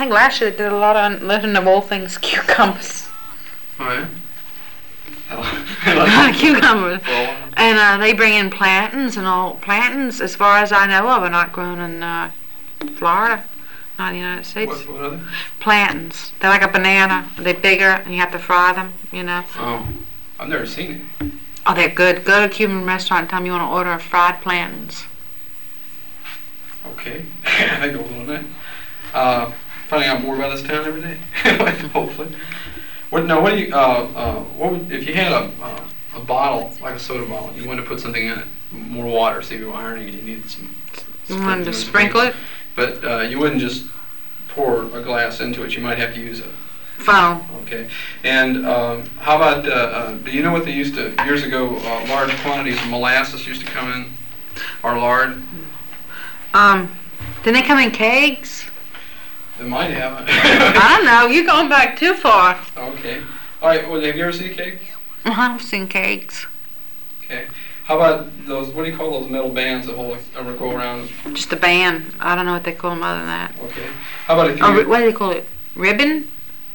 think last year they did a lot of living of all things cucumbers. Oh yeah. A lot of cucumbers. And they bring in plantains and all. Plantains, as far as I know of, are not grown in Florida, not in the United States. What are they? Plantains. They're like a banana. They're bigger, and you have to fry them. Oh, I've never seen it. Oh, they're good. Go to a Cuban restaurant and tell them you want to order fried plantains. Okay, I think I'll go on that. Finding out more about this town every day, hopefully. What do you? What would, if you had a bottle like a soda bottle, you wanted to put something in it, more water, say you were ironing, and you needed some. You wanted to sprinkle it, but you wouldn't just pour a glass into it. You might have to use a funnel. Okay, and how about? Do you know what they used to years ago? Large quantities of molasses used to come in, or lard. Didn't they come in kegs? They might have. I don't know. You're going back too far. Okay. All right. Well, have you ever seen a keg? I've seen kegs. Okay. How about those? What do you call those metal bands that hold or go around? Just a band. I don't know what they call them other than that. Okay. How about if you? What do they call it? Ribbon?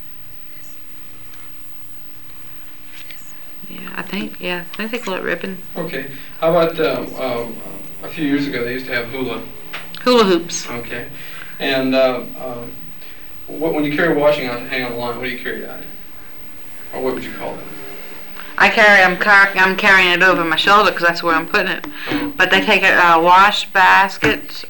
Yeah, I think they call it ribbon. Okay. How about a few years ago they used to have hula hoops. Okay. And when you carry washing out to hang on the line, what do you carry out in? Or what would you call that? I'm carrying it over my shoulder because that's where I'm putting it. Uh-huh. But they take a wash basket,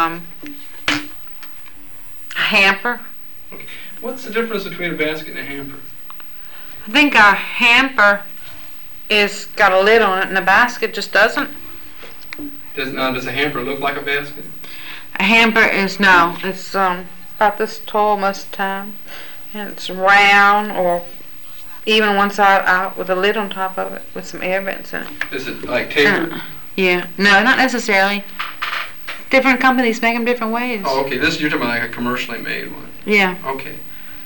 hamper. Okay. What's the difference between a basket and a hamper? I think a hamper is got a lid on it, and the basket just doesn't. Does a hamper look like a basket? A hamper is no. It's about this tall most of the time, and it's round or even one side out with a lid on top of it with some air vents in it. Is it like tapered? Yeah. No, not necessarily. Different companies make them different ways. Oh, okay. You're talking about like a commercially made one. Yeah. Okay.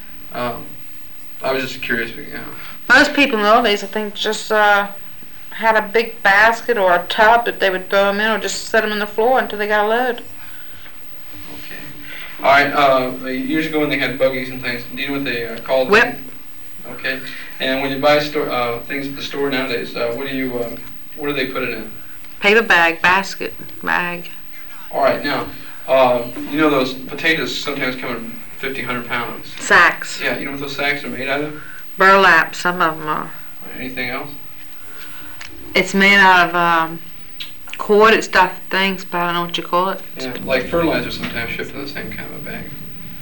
I was just curious. Most people nowadays, I think, just had a big basket or a tub that they would throw them in, or just set them on the floor until they got a load. Okay. All right. Years ago when they had buggies and things, do you know what they called them? Whip. Okay. And when you buy things at the store nowadays, what do they put it in? Paper bag, basket, bag. All right. Now, you know those potatoes sometimes come in 50, 100 pounds. Sacks. Yeah. You know what those sacks are made out of? Burlap. Some of them are. Anything else? It's made out of corded stuff things, but I don't know what you call it. Yeah, like fertilizer sometimes shipped in the same kind of a bag.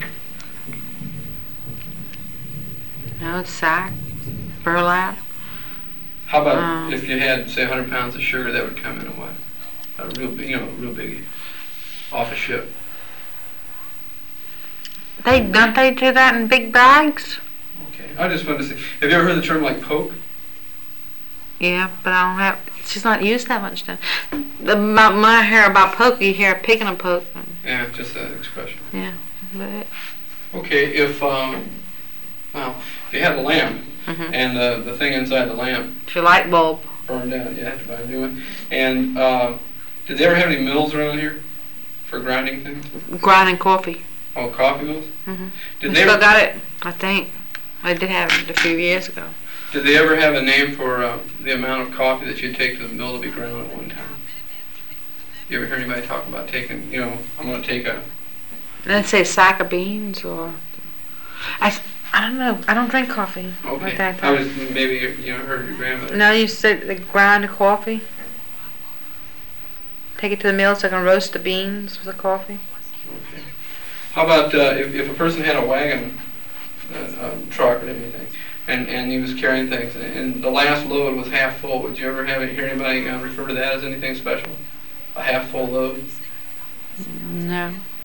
No, sack, burlap. How about if you had, say, 100 pounds of sugar, that would come in a what? A real big, off a ship. Don't they do that in big bags? Okay, I just wanted to say, have you ever heard the term like poke? Yeah, but I don't have. It's just not used that much then. My hair about poke, you hear picking a poke. Yeah, just that expression. Yeah, but. Okay, if you had a lamp and the thing inside the lamp. It's your light bulb. Burned out, you have to buy a new one. And did they ever have any mills around here for grinding things? Grinding coffee. Oh, coffee mills? Mm-hmm. Did we they still got it, I think. I did have it a few years ago. Did they ever have a name for the amount of coffee that you'd take to the mill to be ground at one time? You ever hear anybody talk about taking, I'm going to take a... Let's say a sack of beans or... I don't know. I don't drink coffee. Okay. Like that. I was maybe heard your grandmother. No, you said they grind the coffee. Take it to the mill so I can roast the beans with the coffee. Okay. How about if a person had a wagon, truck or anything, and he was carrying things, and the last load was half full, would you ever hear anybody refer to that as anything special? A half full load? No.